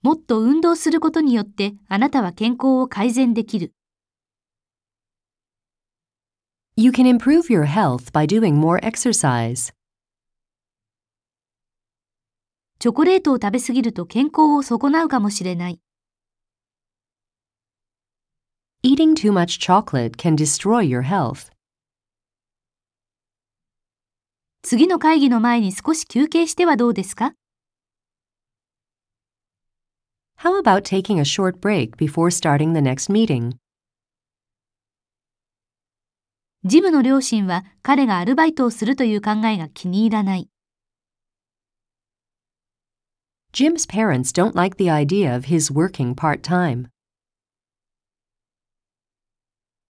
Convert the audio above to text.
もっと運動することによってあなたは健康を改善できる。 You can improve your health by doing more exercise. チョコレートを食べ過ぎると健康を損なうかもしれない。 Eating too much chocolate can destroy your health. 次の会議の前に少し休憩してはどうですか？ How about taking a short break before starting the next meeting? ジムの両親は彼がアルバイトをするという考えが気に入らない。 Jim's parents don't like the idea of his working part-time.